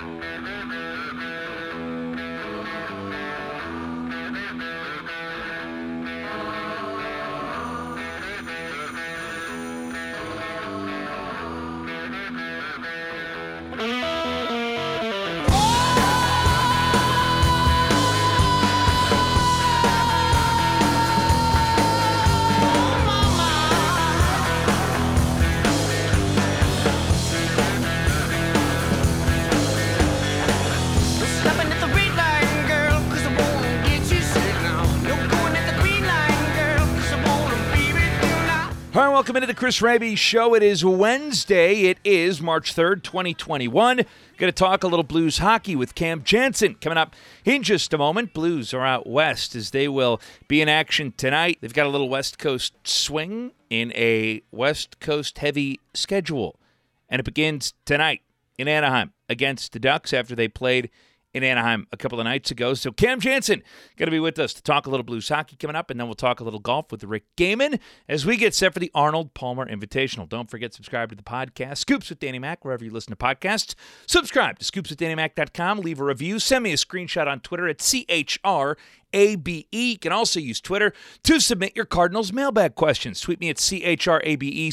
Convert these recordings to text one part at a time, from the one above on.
All right, welcome into the Chris Raby Show. It is Wednesday. It is March 3rd, 2021. Going to talk a little Blues hockey with Cam Janssen coming up in just a moment. Blues are out west as they will be in action tonight. They've got a little West Coast swing in a West Coast heavy schedule. And it begins tonight in Anaheim against the Ducks after they played in Anaheim a couple of nights ago. So Cam Janssen going to be with us to talk a little Blues hockey coming up, and then we'll talk a little golf with Rick Gehman as we get set for the Arnold Palmer Invitational. Don't forget, subscribe to the podcast, Scoops with Danny Mac, wherever you listen to podcasts. Subscribe to scoopswithdannymac.com. Leave a review. Send me a screenshot on Twitter at CHRABE. You can also use Twitter to submit your Cardinals mailbag questions. Tweet me at CHRABE,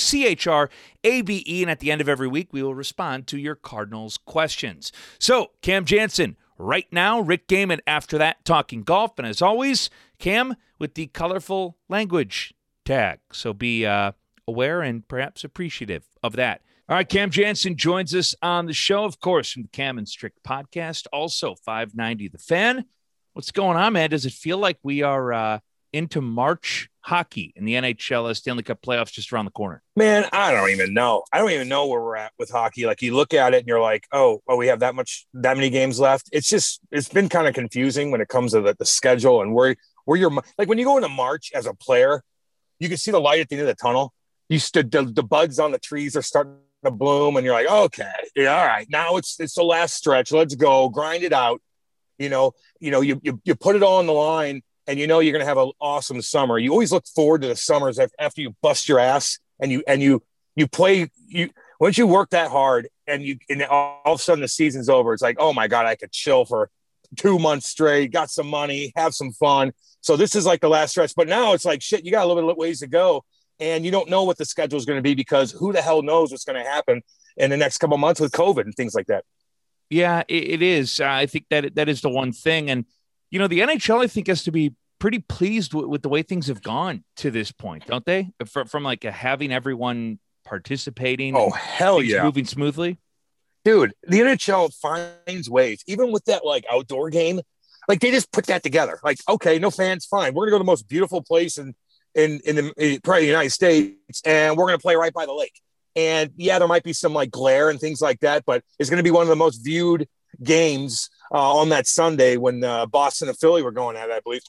CHRABE, and at the end of every week, we will respond to your Cardinals questions. So, Cam Janssen, right now, Rick Gehman after that, talking golf. And as always, Cam with the colorful language tag. So be aware and perhaps appreciative of that. All right, Cam Janssen joins us on the show, of course, from the Cam and Strick podcast, also 590 The Fan. What's going on, man? Does it feel like we are into March hockey in the NHL Stanley Cup playoffs just around the corner? Man, I don't even know. I don't even know where we're at with hockey. Like, you look at it and you're like, oh, we have that many games left. It's been kind of confusing when it comes to the schedule and where you're like, when you go into March as a player, you can see the light at the end of the tunnel. You stood the buds on the trees are starting to bloom, and you're like, okay, yeah, all right, now it's the last stretch. Let's go grind it out. You put it all on the line, and you're going to have an awesome summer. You always look forward to the summers after you bust your ass and you play. Once you work that hard and all of a sudden the season's over, it's like, oh my God, I could chill for 2 months straight, got some money, have some fun. So this is like the last stretch. But now it's like, shit, you got a little bit of ways to go, and you don't know what the schedule is going to be because who the hell knows what's going to happen in the next couple of months with COVID and things like that. Yeah, it is. I think that is the one thing. And, the NHL, I think, has to be pretty pleased with the way things have gone to this point, don't they? From like having everyone participating. Oh, hell yeah. Moving smoothly. Dude, the NHL finds ways, even with that like outdoor game, like they just put that together. Like, okay, no fans, fine. We're going to go to the most beautiful place in probably the United States, and we're going to play right by the lake. And yeah, there might be some like glare and things like that, but it's going to be one of the most viewed games on that Sunday when Boston and Philly were going at it, I believe.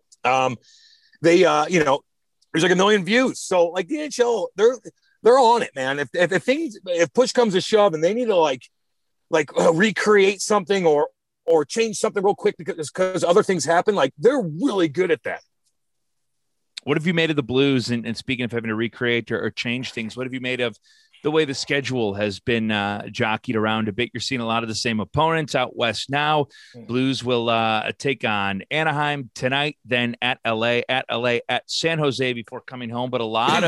There's like 1 million views. So like the NHL, they're on it, man. If push comes to shove and they need to like recreate something or change something real quick because other things happen, like they're really good at that. What have you made of the Blues? And speaking of having to recreate or change things, what have you made of the way the schedule has been jockeyed around a bit? You're seeing a lot of the same opponents out west now. Blues will take on Anaheim tonight, then at LA, at San Jose before coming home. But a lot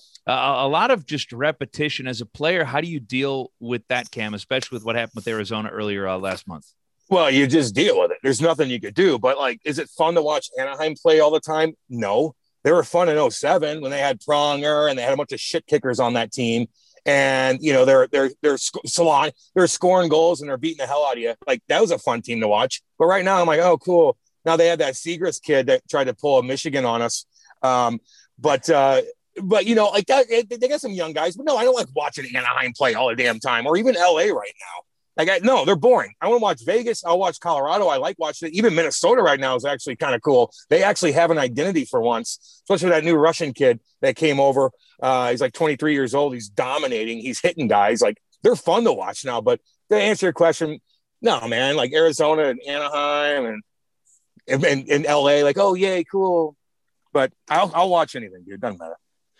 of just repetition as a player. How do you deal with that, Cam, especially with what happened with Arizona earlier last month? Well, you just deal with it. There's nothing you could do. But like, is it fun to watch Anaheim play all the time? No. They were fun in 2007 when they had Pronger and they had a bunch of shit kickers on that team. And, they're scoring goals and they're beating the hell out of you. Like, that was a fun team to watch. But right now I'm like, oh, cool. Now they had that Seagrass kid that tried to pull a Michigan on us. But like that, they got some young guys. But no, I don't like watching Anaheim play all the damn time, or even LA right now. No, they're boring. I want to watch Vegas. I'll watch Colorado. I like watching it. Even Minnesota right now is actually kind of cool. They actually have an identity for once, especially that new Russian kid that came over. He's like 23 years old. He's dominating. He's hitting guys. Like, they're fun to watch now. But to answer your question, no, man, like Arizona and Anaheim and LA, like, oh, yay, cool. But I'll watch anything, dude. Doesn't matter.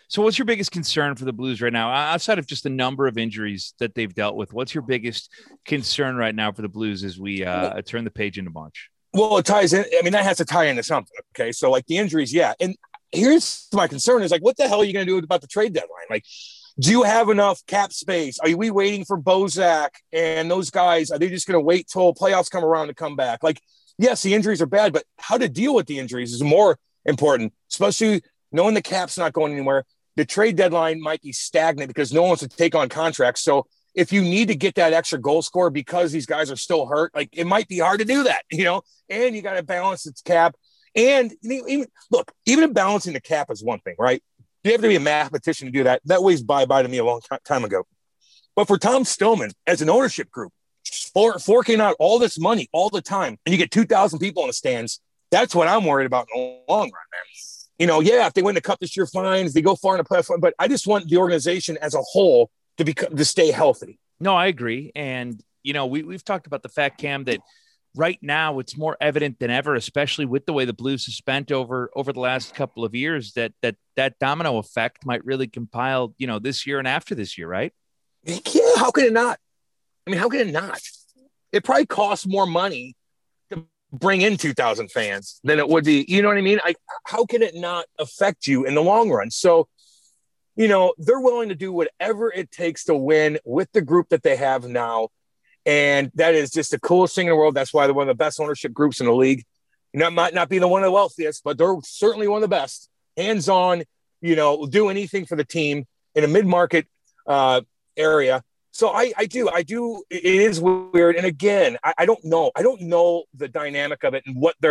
So what's your biggest concern for the Blues right now? Outside of just the number of injuries that they've dealt with, what's your biggest concern right now for the Blues as we turn the page into March? Well, it ties in. I mean, that has to tie into something. Okay. So like the injuries, yeah. And here's my concern is like, what the hell are you going to do about the trade deadline? Like, do you have enough cap space? Are we waiting for Bozak and those guys? Are they just going to wait till playoffs come around to come back? Like, yes, the injuries are bad, but how to deal with the injuries is more important, especially knowing the cap's not going anywhere. The trade deadline might be stagnant because no one wants to take on contracts. So if you need to get that extra goal score because these guys are still hurt, like it might be hard to do that, and you got to balance its cap. And even balancing the cap is one thing, right? You have to be a mathematician to do that. That was bye to me a long time ago. But for Tom Stillman, as an ownership group, forking out all this money all the time, and you get 2,000 people in the stands, that's what I'm worried about in the long run, man. If they win the cup this year, fine. If they go far in the playoffs, but I just want the organization as a whole to stay healthy. No, I agree. And, we've talked about the fact, Cam, that right now it's more evident than ever, especially with the way the Blues have spent over the last couple of years, that domino effect might really compile, this year and after this year, right? Yeah, how can it not? I mean, how can it not? It probably costs more money to bring in 2,000 fans than it would be. You know what I mean? How can it not affect you in the long run? So, they're willing to do whatever it takes to win with the group that they have now. And that is just the coolest thing in the world. That's why they're one of the best ownership groups in the league. Might not be the one of the wealthiest, but they're certainly one of the best. Hands-on, do anything for the team in a mid-market area. So I do. It is weird. And again, I don't know. I don't know the dynamic of it and what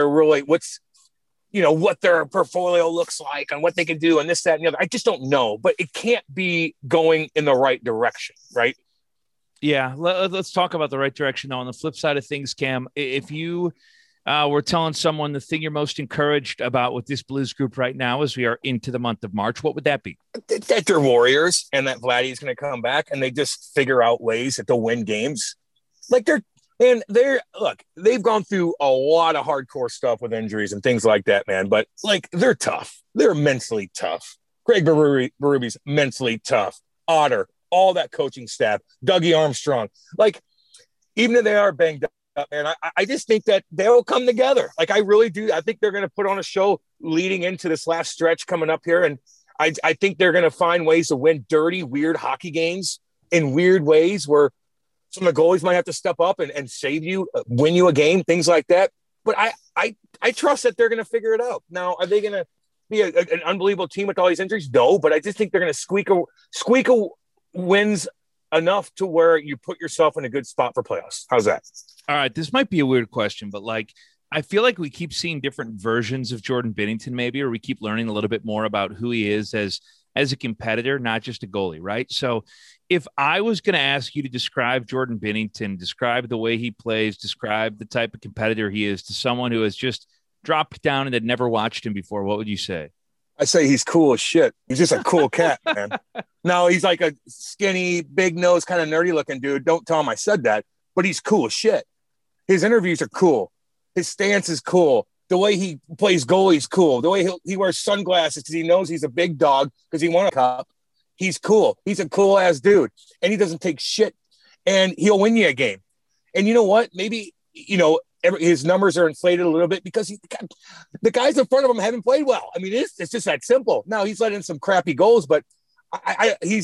their portfolio looks like and what they can do and this, that, and the other. I just don't know, but it can't be going in the right direction, right? Yeah. Let's talk about the right direction, though. On the flip side of things, Cam, if you were telling someone the thing you're most encouraged about with this Blues group right now as we are into the month of March, what would that be? That they're warriors and that Vladdy is going to come back and they just figure out ways that they'll win games. Like they've gone through a lot of hardcore stuff with injuries and things like that, man. But they're tough. They're mentally tough. Craig Berube's mentally tough. Otter, all that coaching staff, Dougie Armstrong. Even if they are banged up, man, I just think that they'll come together. I really do. I think they're going to put on a show leading into this last stretch coming up here. And I think they're going to find ways to win dirty, weird hockey games in weird ways where some of the goalies might have to step up and save you, win you a game, things like that. But I trust that they're going to figure it out. Now, are they going to be an unbelievable team with all these injuries? No, but I just think they're going to squeak a wins enough to where you put yourself in a good spot for playoffs. How's that? All right. This might be a weird question, but I feel like we keep seeing different versions of Jordan Binnington, maybe, or we keep learning a little bit more about who he is as a competitor, not just a goalie, right? So if I was going to ask you to describe Jordan Binnington, describe the way he plays, describe the type of competitor he is to someone who has just dropped down and had never watched him before, what would you say? I say he's cool as shit. He's just a cool cat, man. No, he's like a skinny, big nose, kind of nerdy looking dude. Don't tell him I said that, but he's cool as shit. His interviews are cool. His stance is cool. The way he plays goalie is cool. The way he wears sunglasses because he knows he's a big dog because he won a cup. He's cool. He's a cool ass dude, and he doesn't take shit. And he'll win you a game. And you know what? Maybe his numbers are inflated a little bit because the guys in front of him haven't played well. I mean, it's just that simple. Now he's let in some crappy goals, but he's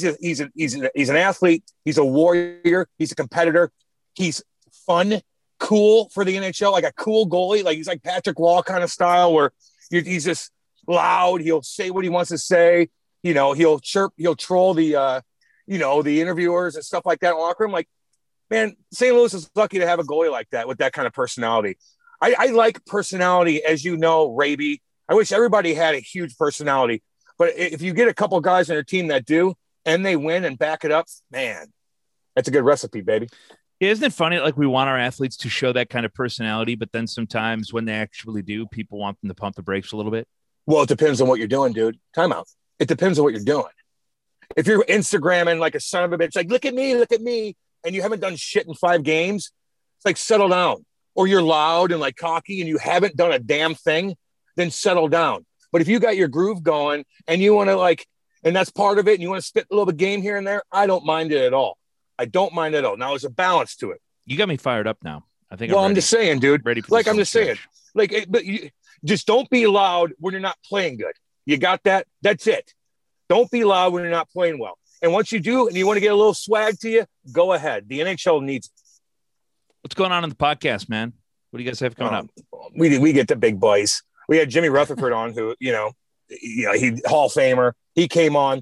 an athlete. He's a warrior. He's a competitor. He's fun. Cool for the NHL, like a cool goalie. He's like Patrick Wall kind of style where he's just loud. He'll say what he wants to say. He'll chirp, he'll troll the interviewers and stuff like that in the locker room. Man, St. Louis is lucky to have a goalie like that with that kind of personality. I like personality, as you know, Raby. I wish everybody had a huge personality, but if you get a couple guys on your team that do, and they win and back it up, man, that's a good recipe, baby. Isn't it funny? We want our athletes to show that kind of personality, but then sometimes when they actually do, people want them to pump the brakes a little bit. Well, it depends on what you're doing, dude. Time out. It depends on what you're doing. If you're Instagramming like a son of a bitch, look at me, and you haven't done shit in 5 games, it's settle down. Or you're loud and cocky and you haven't done a damn thing, then settle down. But if you got your groove going and you want to and that's part of it, and you want to spit a little bit of game here and there, I don't mind it at all. I don't mind it at all. Now, there's a balance to it. You got me fired up now. I think. Well, I'm just saying, dude. Ready for like I'm just saying, like, but you just don't be loud when you're not playing good. You got that? That's it. Don't be loud when you're not playing well. And once you do, and you want to get a little swag to you, go ahead. The NHL needs it. What's going on in the podcast, man? What do you guys have coming up? We get the big boys. We had Jimmy Rutherford on, who he Hall of Famer. He came on.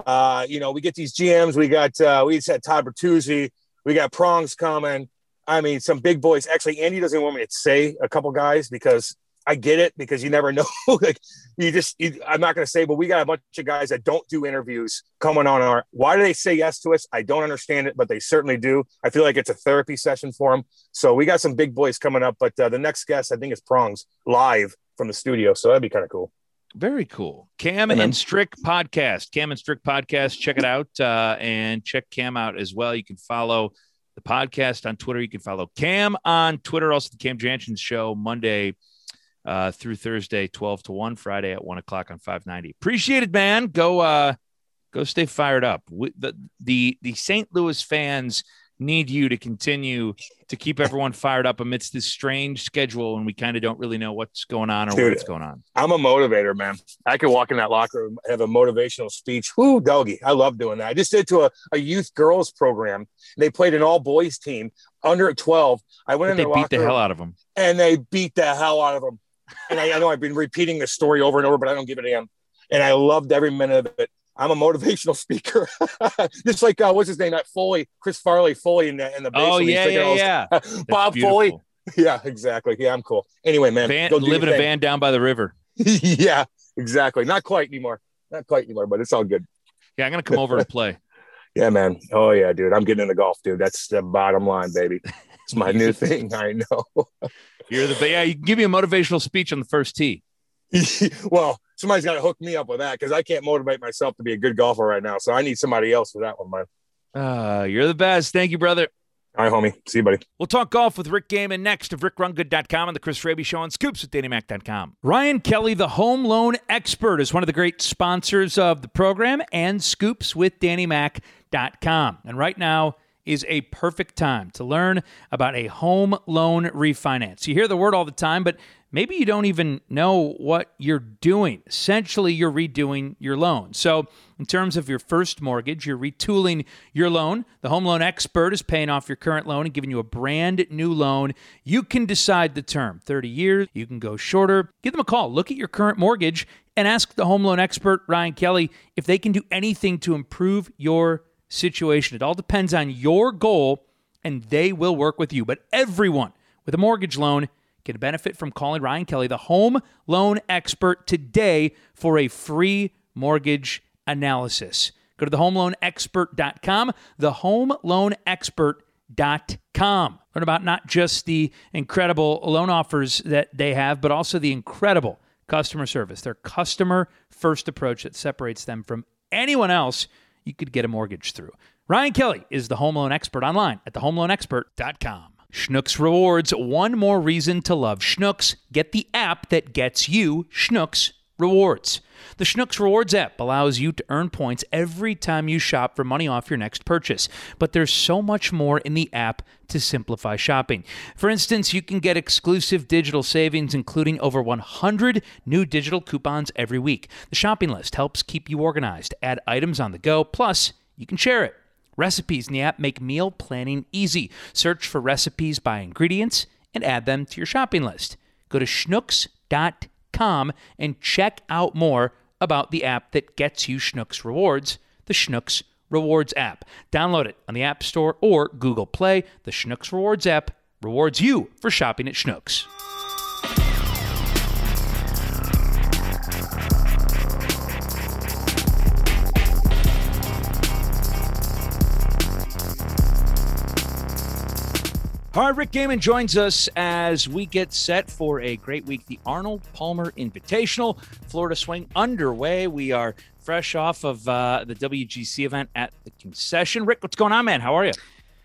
We get these GMs. We just had Todd Bertuzzi. We got Prongs coming. I mean, some big boys. Actually, Andy doesn't want me to say a couple guys because I get it, because you never know. Like I'm not going to say, but we got a bunch of guys that don't do interviews coming on why do they say yes to us? I don't understand it, but they certainly do. I feel like it's a therapy session for them. So we got some big boys coming up, but the next guest, I think, is Prongs live from the studio. So that'd be kind of cool. Very cool. Cam and Strick podcast. Cam and Strick podcast. Check it out and check Cam out as well. You can follow the podcast on Twitter. You can follow Cam on Twitter. Also, the Cam Jansen Show, Monday through Thursday, 12 to 1, Friday at 1 o'clock on 590. Appreciate it, man. Go stay fired up. The St. Louis fans need you to continue to keep everyone fired up amidst this strange schedule, and we kind of don't really know what's going on or what's going on. I'm a motivator, man. I could walk in that locker room, have a motivational speech. Woo, doggy. I love doing that. I just did to a youth girls program. They played an all boys team under 12. I went in the locker room. They beat the hell out of them. And they beat the hell out of them. And I know I've been repeating this story over and over, but I don't give it a damn. And I loved every minute of it. I'm a motivational speaker. Just like, what's his name? That Foley, Chris Farley Foley in the base. Oh, yeah. Bob Foley. Yeah, exactly. Yeah, I'm cool. Anyway, man. Live in a van down by the river. Yeah, exactly. Not quite anymore, but it's all good. Yeah, I'm going to come over to play. Yeah, man. Oh, yeah, dude. I'm getting into golf, dude. That's the bottom line, baby. It's my new thing. I know. You can give me a motivational speech on the first tee. Well, somebody's got to hook me up with that, because I can't motivate myself to be a good golfer right now. So I need somebody else for that one, man. You're the best. Thank you, brother. All right, homie. See you, buddy. We'll talk golf with Rick Gehman next of RickRunGood.com and the Chris Raby Show on Scoops with DannyMac.com. Ryan Kelly, the home loan expert, is one of the great sponsors of the program and Scoops with DannyMac.com. And right now is a perfect time to learn about a home loan refinance. You hear the word all the time, but maybe you don't even know what you're doing. Essentially, you're redoing your loan. So in terms of your first mortgage, you're retooling your loan. The home loan expert is paying off your current loan and giving you a brand new loan. You can decide the term, 30 years. You can go shorter. Give them a call. Look at your current mortgage and ask the home loan expert, Ryan Kelly, if they can do anything to improve your situation. It all depends on your goal, and they will work with you. But everyone with a mortgage loan can benefit from calling Ryan Kelly, the home loan expert, today for a free mortgage analysis. Go to thehomeloanexpert.com, thehomeloanexpert.com. Learn about not just the incredible loan offers that they have, but also the incredible customer service, their customer-first approach that separates them from anyone else you could get a mortgage through. Ryan Kelly is the home loan expert online at thehomeloanexpert.com. Schnucks Rewards, one more reason to love Schnucks. Get the app that gets you Schnucks Rewards. The Schnucks Rewards app allows you to earn points every time you shop for money off your next purchase. But there's so much more in the app to simplify shopping. For instance, you can get exclusive digital savings, including over 100 new digital coupons every week. The shopping list helps keep you organized, add items on the go, plus you can share it. Recipes in the app make meal planning easy. Search for recipes by ingredients and add them to your shopping list. Go to Schnucks.com and check out more about the app that gets you Schnucks Rewards, the Schnucks Rewards app. Download it on the App Store or Google Play. The Schnucks Rewards app rewards you for shopping at Schnucks. All right, Rick Gehman joins us as we get set for a great week. The Arnold Palmer Invitational, Florida Swing underway. We are fresh off of the WGC event at the concession. Rick, what's going on, man? How are you?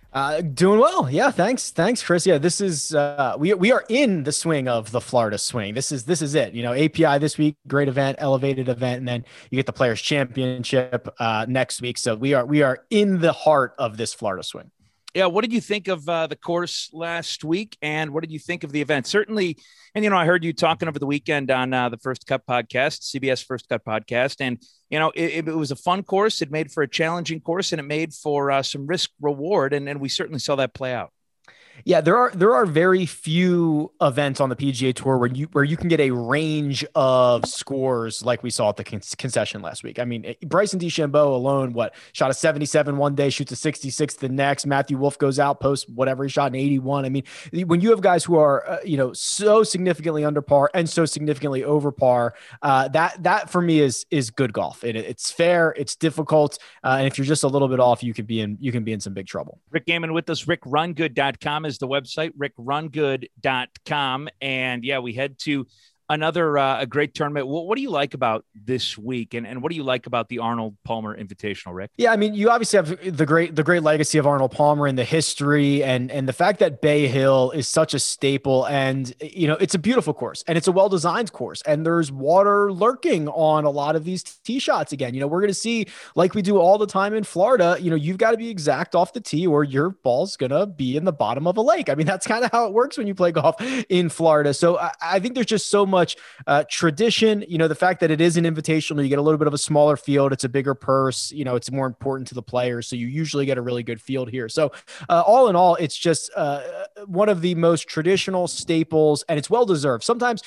Doing well. Yeah. Thanks. Thanks, Chris. Yeah. This is, we are in the swing of the Florida swing. This is it. API this week, great event, elevated event. And then you get the Players Championship, next week. So we are in the heart of this Florida swing. Yeah, what did you think of the course last week, and what did you think of the event? Certainly, and I heard you talking over the weekend on the First Cut podcast, CBS First Cut podcast, and it was a fun course. It made for a challenging course, and it made for some risk reward, and we certainly saw that play out. Yeah, there are very few events on the PGA Tour where you can get a range of scores like we saw at the concession last week. I mean, Bryson DeChambeau alone, shot a 77 one day, shoots a 66 the next. Matthew Wolff goes out, posts whatever he shot in 81. I mean, when you have guys who are so significantly under par and so significantly over par, that for me is good golf. It's fair, it's difficult, and if you're just a little bit off, you can be in some big trouble. Rick Gehman with us. RickRunGood.com is the website, RickRunGood.com. And yeah, we head to another a great tournament. What do you like about this week, and what do you like about the Arnold Palmer Invitational, Rick? Yeah, I mean, you obviously have the great legacy of Arnold Palmer and the history, and the fact that Bay Hill is such a staple, and it's a beautiful course, and it's a well designed course, and there's water lurking on a lot of these tee shots. Again, we're going to see, like we do all the time in Florida, you've got to be exact off the tee, or your ball's going to be in the bottom of a lake. I mean, that's kind of how it works when you play golf in Florida. So I think there's just so much tradition, the fact that it is an invitational, you get a little bit of a smaller field. It's a bigger purse, it's more important to the players. So you usually get a really good field here. So all in all, it's just one of the most traditional staples, and it's well-deserved. Sometimes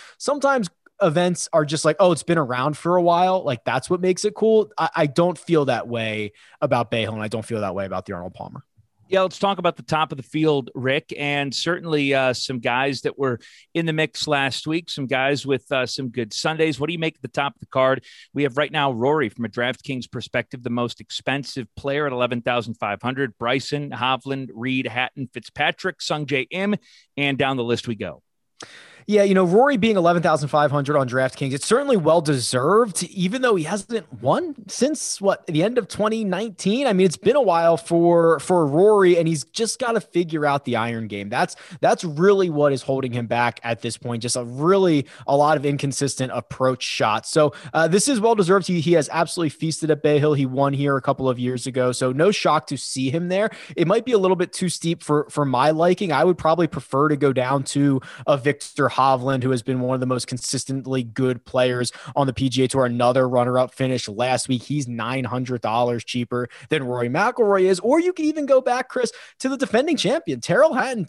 events are just like, oh, it's been around for a while. Like that's what makes it cool. I don't feel that way about Bay Hill, and I don't feel that way about the Arnold Palmer. Yeah, let's talk about the top of the field, Rick, and certainly some guys that were in the mix last week, some guys with some good Sundays. What do you make of the top of the card? We have right now Rory, from a DraftKings perspective, the most expensive player at $11,500. Bryson, Hovland, Reed, Hatton, Fitzpatrick, Sungjae Im, and down the list we go. Yeah, Rory being 11,500 on DraftKings, it's certainly well-deserved, even though he hasn't won since, the end of 2019? I mean, it's been a while for Rory, and he's just got to figure out the iron game. That's really what is holding him back at this point, just a lot of inconsistent approach shots. So this is well-deserved. He has absolutely feasted at Bay Hill. He won here a couple of years ago, so no shock to see him there. It might be a little bit too steep for my liking. I would probably prefer to go down to a Victor Hovland, who has been one of the most consistently good players on the PGA Tour. Another runner-up finish last week. He's $900 cheaper than Rory McIlroy is. Or you can even go back, Chris, to the defending champion, Tyrrell Hatton,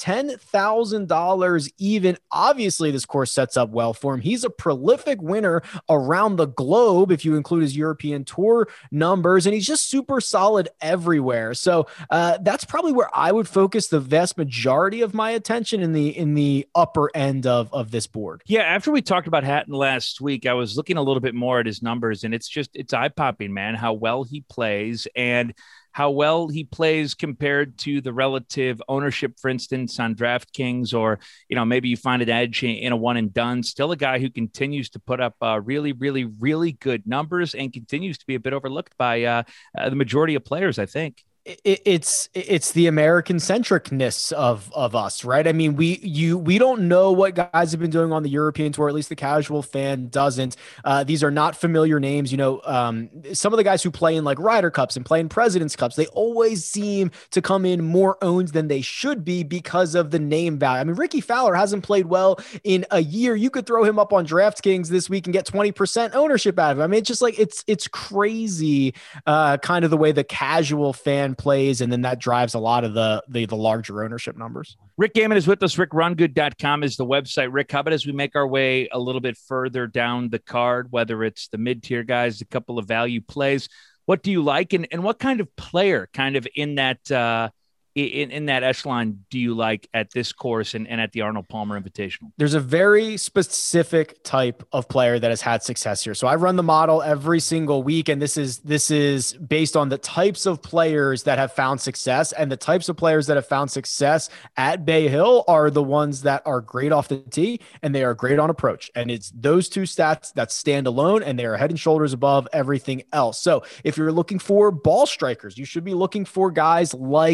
$10,000 even. Obviously, this course sets up well for him. He's a prolific winner around the globe, if you include his European Tour numbers, and he's just super solid everywhere. So that's probably where I would focus the vast majority of my attention in the upper end of this board. Yeah, after we talked about Hatton last week, I was looking a little bit more at his numbers, and it's eye-popping, man, how well he plays and how well he plays compared to the relative ownership, for instance, on DraftKings, or, maybe you find an edge in a one and done. Still a guy who continues to put up really, really, really good numbers and continues to be a bit overlooked by the majority of players, I think. It's the American centricness of us, right? I mean, we don't know what guys have been doing on the European Tour. At least the casual fan doesn't. These are not familiar names. Some of the guys who play in like Ryder Cups and play in President's Cups, they always seem to come in more owned than they should be because of the name value. I mean, Ricky Fowler hasn't played well in a year. You could throw him up on DraftKings this week and get 20% ownership out of him. I mean, it's just like it's crazy, kind of the way the casual fan plays, and then that drives a lot of the larger ownership numbers. Rick Gehman is with us. RickRunGood.com is the website. Rick, how about as we make our way a little bit further down the card, whether it's the mid-tier guys, a couple of value plays, what do you like, and what kind of player kind of in that in that echelon do you like at this course and at the Arnold Palmer Invitational? There's a very specific type of player that has had success here. So I run the model every single week, and this is based on the types of players that have found success, and the types of players that have found success at Bay Hill are the ones that are great off the tee and they are great on approach. And it's those two stats that stand alone, and they are head and shoulders above everything else. So if you're looking for ball strikers, you should be looking for guys like,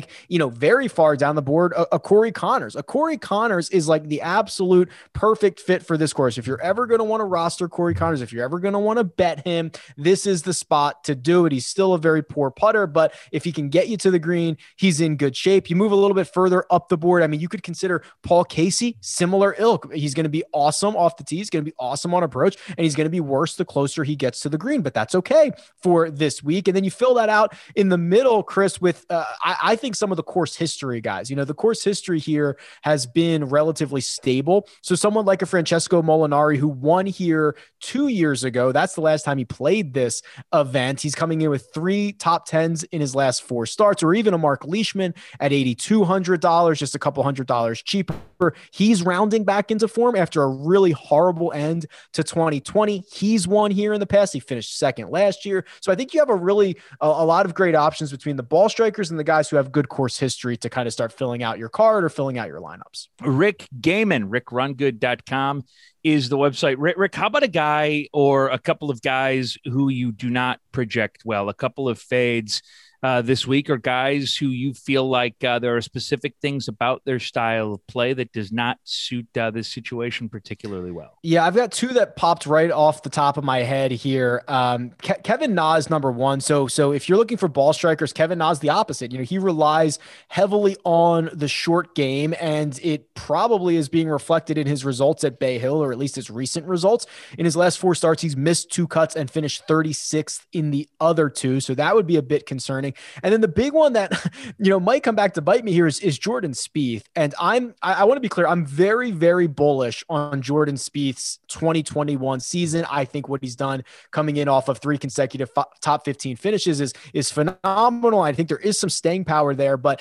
very far down the board, a Corey Connors. A Corey Connors is like the absolute perfect fit for this course. If you're ever going to want to roster Corey Connors, if you're ever going to want to bet him, this is the spot to do it. He's still a very poor putter, but if he can get you to the green, he's in good shape. You move a little bit further up the board. I mean, you could consider Paul Casey, similar ilk. He's going to be awesome off the tee. He's going to be awesome on approach, and he's going to be worse the closer he gets to the green, but that's okay for this week. And then you fill that out in the middle, Chris, with I think some of the course history guys. The course history here has been relatively stable. So someone like a Francesco Molinari, who won here 2 years ago, that's the last time he played this event. He's coming in with 3 top 10s in his last 4 starts, or even a Mark Leishman at $8,200, just a couple $100 cheaper. He's rounding back into form after a really horrible end to 2020. He's won here in the past. He finished second last year. So I think you have a lot of great options between the ball strikers and the guys who have good course history to kind of start filling out your card or filling out your lineups. Rick Gehman, rickrungood.com is the website. Rick, how about a guy or a couple of guys who you do not project well, a couple of fades this week, or guys who you feel like there are specific things about their style of play that does not suit this situation particularly well? Yeah, I've got 2 that popped right off the top of my head here. Kevin Na is number 1. So if you're looking for ball strikers, Kevin Na is the opposite. He relies heavily on the short game, and it probably is being reflected in his results at Bay Hill, or at least his recent results. In his last 4 starts, he's missed 2 cuts and finished 36th in the other 2. So that would be a bit concerning. And then the big one that, might come back to bite me here is Jordan Spieth. And I want to be clear. I'm very, very bullish on Jordan Spieth's 2021 season. I think what he's done coming in off of 3 consecutive top 15 finishes is phenomenal. I think there is some staying power there, but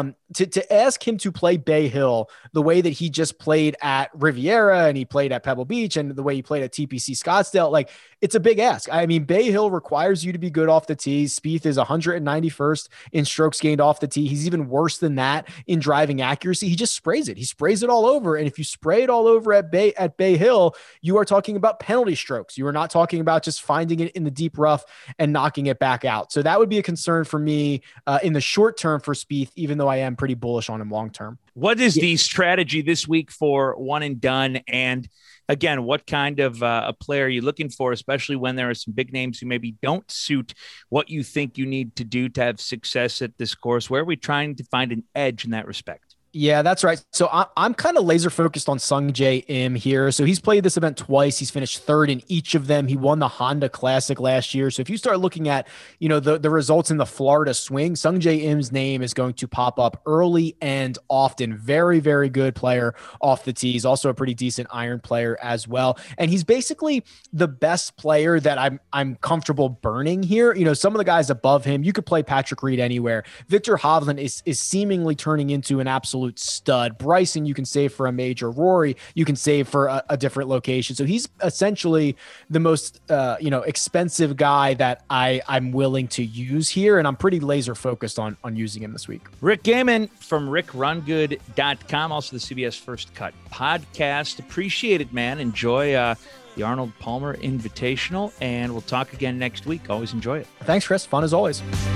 to ask him to play Bay Hill the way that he just played at Riviera and he played at Pebble Beach and the way he played at TPC Scottsdale, like, it's a big ask. I mean, Bay Hill requires you to be good off the tee. Spieth is 191st in strokes gained off the tee. He's even worse than that in driving accuracy. He just sprays it. He sprays it all over. And if you spray it all over at Bay Hill, you are talking about penalty strokes. You are not talking about just finding it in the deep rough and knocking it back out. So that would be a concern for me in the short term for Spieth, even though I am pretty bullish on him long term. What is the strategy this week for one and done? And again, what kind of a player are you looking for, especially when there are some big names who maybe don't suit what you think you need to do to have success at this course? Where are we trying to find an edge in that respect? Yeah, that's right. So I'm kind of laser focused on Sungjae Im here. So he's played this event twice. He's finished 3rd in each of them. He won the Honda Classic last year. So if you start looking at, the results in the Florida swing, Sungjae Im's name is going to pop up early and often. Very, very good player off the tee. He's also a pretty decent iron player as well. And he's basically the best player that I'm comfortable burning here. Some of the guys above him, you could play Patrick Reed anywhere. Victor Hovland is seemingly turning into an absolute stud. Bryson, you can save for a major. Rory, you can save for a different location. So he's essentially the most, expensive guy that I'm willing to use here. And I'm pretty laser focused on using him this week. Rick Gehman from rickrungood.com, also the CBS First Cut podcast. Appreciate it, man. Enjoy the Arnold Palmer Invitational, and we'll talk again next week. Always enjoy it. Thanks, Chris. Fun as always.